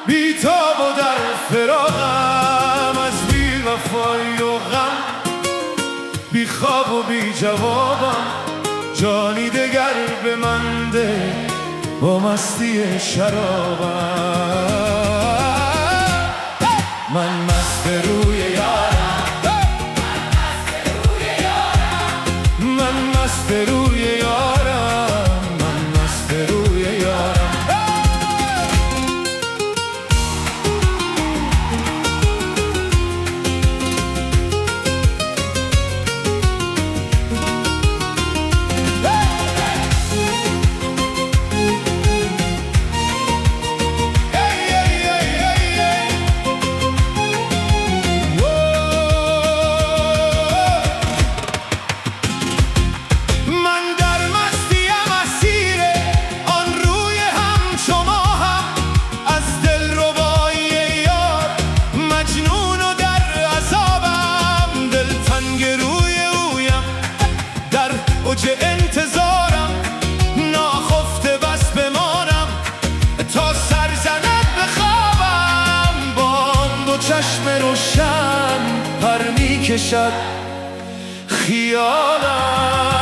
بی تاب و در فراقم، از بی وفایی و غم، بی خواب و بی جوابم. جانی دگر به من ده با مستی شرابم. من مست روی یارم، من مست روی یارم، من مست روی یارم. اوج انتظارم ناخفته بس بمانم تا سر زند به خوابم. با دو چشم روشن پر می کشد خیالم.